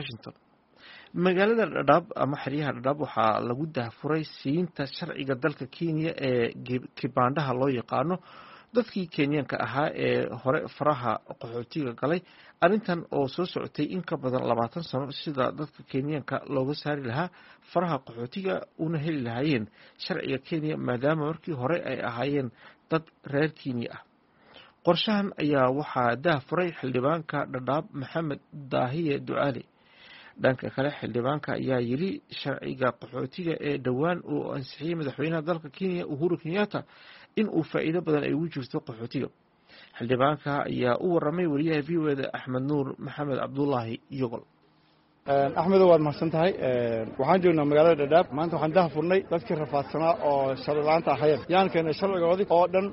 Washington. magaalada Dadaab ama xeryaha Dadaab waxaa lagu daahfuray siinta sharciga dalka Kenya ee kibaandhaha loo yaqaano dadkii Kenyaanka ahaa ee hore faraha qaxootiga galay arrintan oo soo socotay in ka badan 20 sano sida dadka Kenyaanka looga saari lahaa faraha qaxootiga una heli lahaayeen sharciga Kenya maadaama markii hore ay ahaayeen dad reer Kenya ah. qorshahan ayaa waxaa daahfuray xildhibaanka Dadaab Maxamed Daahiye Ducaale. dhanka kale xildhibaanka ayaa yiri sharciga qaxootiga ee dhawaan uu ansixiyay madaxweynaha dalka Kenya Uhuru Kenyatta in uu faa'iido badan ay ugu jirto qaxootiga. xildhibaanka ayaa u waramay wariyaha VOAda Axmed Nuur Maxamed Cabdullaahi Yogol. أحمد واد محسنتهاي waxaan joognaa magaalada Dadaab maanta waxaan daahfurnay dadkii rafaadsanaa oo sharci la'aanta ahayd yaan keenay sharcigoodii oo dhan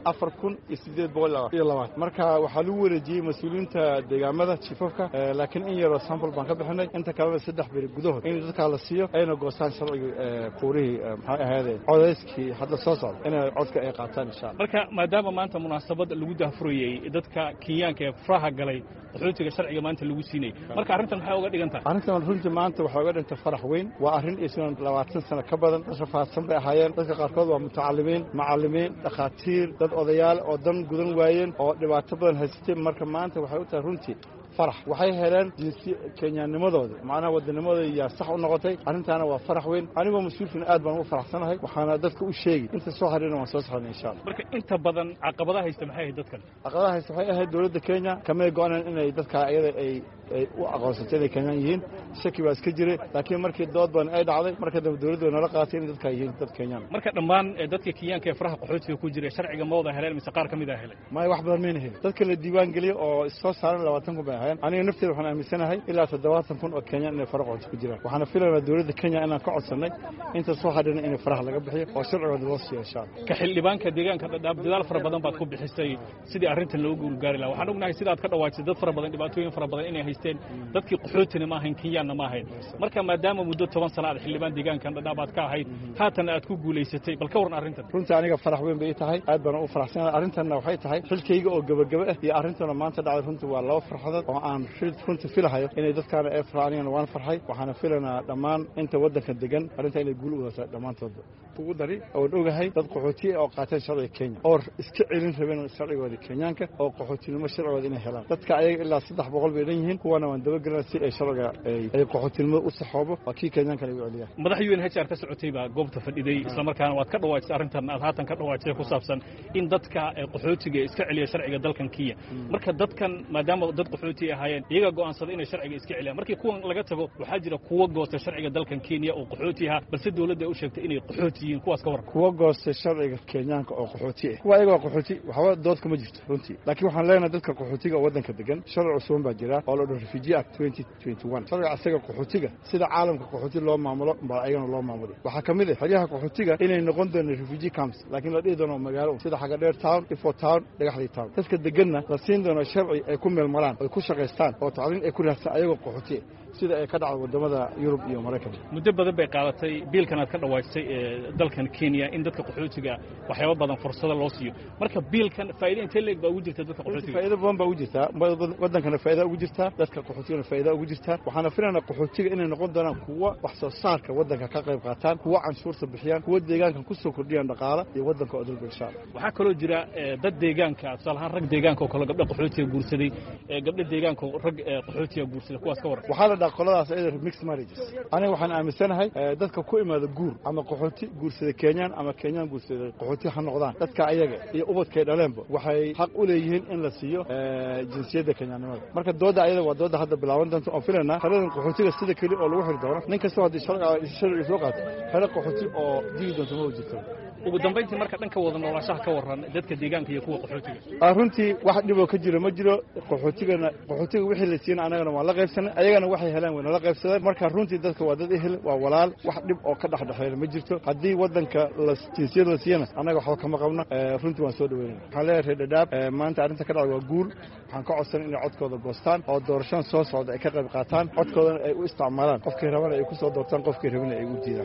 4820 marka waxaa lagu wareejiyay mas'uuliyiinta deegaamada chiefafka laakiin in yar oo sample baan ka bixinay inta kalena 3 bari gudahood in dadka la siiyo ayna goostaan sharciga kuurihii maxay ahaydeen codeyskii hadda soo socda inay codka ay qaataan insha Allah marka maadaama maanta munaasabad lagu daahfurayay dadka Kenyaanka ee faraha galay qaxootiga sharciga maanta lagu siinay marka arrintan maxay uga dhigan tahay runtii maanta waxaa uga dhintay farax weyn waa arrin aysan 20 sano ka badan rafaadsan bay ahaayeen dadka qaarkood waa mutacalimiin macallimiin dhakhaatiir dad odayaal oo dan gudan waayeen oo dhibaato badan haystay marka maanta waxay u tahay runtii farax waxay heleen jinsi Kenyaanimadooda macnaha wadanimadooda iyo sax u noqotay arrintaana waa farax weyn anigoo mas'uulkiin aad baan u faraxsanahay waxaana dadka u sheegay inta soo xariirna waan soo saxnay insha Allah marka inta badan caqabadaha haysta maxay ahayd dadkan caqabadaha haysta waxay ahayd dawladda Kenya kama go'aan inay dadka ayada ay u aqoonsatay Kenyan yihiin shaki baa iska jiray laakiin markii dood badan ay dhacday marka dawladdu nala qaatay in dadka yihiin dad Kenyan marka dhammaan dadka Kenyaanka ee faraha qaxootiga ku jiray sharciga mooda heleen mise qaar kamid ah helay ma wax badan ma helin dadka la diiwaan galiyay oo soo saaran 20 kun baa ahayn aniga nafteeda waxaan aaminsanahay ilaa 70 kun oo Kenyan ee faraha qaxootiga ku jiraan waxaana filaynaa dawladda Kenya inaan ka codsanay inta soo xadhina in faraha laga bixiyo oo sharcigooda loo siiyo insha Allah ka xildhibaanka deegaanka Dadaab dadaal fara badan baad ku bixisay sidii arrintan loogu gaari lahaa waxaan ognahay sidaad ka dhawaajisay dad fara badan dhibaatooyin fara badan inay haysteen dadkii qaxootiga ma ahayn Kenyaanna ma ahayn marka maadaama muddo 10 sano aad xildhibaan deegaanka Dadaab aad ka ahayd haatan aad ku guuleysatay bal ka waran arrintan runtii aniga farax weyn bay tahay aad baan u faraxsanahay arrintanna waxay tahay xilkayga oo gabagaba ah iyo arrintana maanta dhacay runtii waa laba farxadood oo aan runtii filahayo inay dadkaana ay farxanayaan waan farxay waxaana filanaa dhammaan inta wadanka degan arrinta inay guul u wadato dhammaantood ugu dari oo ogahay dad qaxooti oo qaateen sharciga Kenya oo iska celin rabeen sharcigooda Kenyaanka oo qaxootinimo sharcigooda inay helaan dadka ayaga ilaa 300 bay yihiin kuwana waan dabagalnaa si ay sharciga ay qaxootinimo u saxoobo waa kii Kenyaanka lagu celiyaa madaxweyne HR ka socotay baa goobta fadhiday isla markaana waad ka dhawaajisay arrintan aad haatan ka dhawaajisay ku saabsan in dadka qaxootiga iska celiya sharciga dalkan Kenya marka dadkan maadaama dad qaxooti ahaayeen iyaga go'aansaday inay sharciga iska celiyaan markii kuwan laga tago waxaa jira kuwa goosta sharciga dalkan Kenya oo qaxooti ah balse dawladda ay u sheegtay inay qaxooti yihiin kuwaas ka war kuwa goosta sharciga Kenyaanka oo qaxooti ah kuwa iyaga qaxooti waxa dood kuma jirto runtii laakiin waxaan leenahay dadka qaxootiga oo wadanka degan sharci cusub baa jira oo la dhaho Refugee Act 2021 sharciga asaga qaxootiga sida caalamka qaxooti loo maamulo baa ayagana loo maamulo waxa kamid ah xeryaha qaxootiga inay noqon doonaan refugee camps laakiin la dhigi doono magaalo sida Xagadheer Town Ifo Town Dhagaxley Town dadka deganna la siin doono sharci ay ku meelmaraan oo ku shaqeystaan oo tacliin ay ku raadsan ayagoo qaxooti sida ay ka dhacdo wadamada Yurub iyo Mareykanka muddo badan bay qaadatay biilkan aad ka dhawaajisay dalkan Kenya in dadka qaxootiga waxyaabo badan fursado loo siiyo marka biilkan faa'iido intee leeg baa ugu jirta dadka qaxootiga faa'iido badan baa ugu jirta wadankana faa'iido ugu jirta dadka qaxootiga faa'iido ugu jirta waxaana filaynaa qaxootiga inay noqon doonaan kuwa wax soo saarka wadanka ka qayb qaataan kuwa canshuurta bixiyaan kuwa deegaanka ku soo kordhiyaan dhaqaale iyo wadanka oo dalba insha Allah waxa kaloo jira dad deegaanka salahan rag deegaanka oo kala gabdho qaxootiga guursaday gabdho deegaanka rag qaxootiga guursaday kuwaas ka waran waxa la qoladaas ay mixed marriages aniga waxaan aaminsanahay dadka ku imaada guur ama qaxooti guursada Kenyan ama Kenyan guursada qaxooti ha noqdaan dadka ayaga iyo ubadkay dhaleenba waxay xaq u leeyihiin in la siiyo jinsiyadda Kenyanimada marka dooda ayada waa dooda hadda bilaaban doonto oo filanaa xaradan qaxootiga sida kali oo lagu xiri doono nin kasta hadii sharci soo qaato xara qaxooti oo digi doonto ma jirto ugu dambeyntii marka dhanka wada noolaanshaha ka waran dadka deegaanka iyo kuwa qaxootiga runtii wax dhib oo ka jira ma jiro qaxootiga wixii la siiyay anagana waa la qaybsanay ayagana waxay helaan way la qaybsadeen marka runtii dadka waa dad ehel waa walaal wax dhib oo ka dhaxdhaxeeya ma jirto hadii wadanka la jinsiyada la siiyana anaga waxa kama qabna runtii waan soo dhaweynaa waxaan leeyahay Dadaab maanta arrinta ka dhacday waa guul waxaan ka codsan inay codkooda goostaan oo doorasho soo socda ay ka qayb qaataan codkoodana ay u isticmaalaan qofkii rabana ay ku soo doortaan qofkii rabana ay u diidaan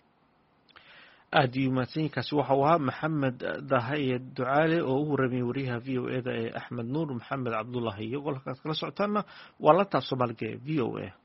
aad iyo mahadsanyiinkaasi waxa uu ahaa Maxamed Daahiye Ducaale oo u waramay wariyaha VOAda ee Axmed Nuur Maxamed Cabdullaahi iyo golkaas kala socotaana waa la taab Soomaaliga VOA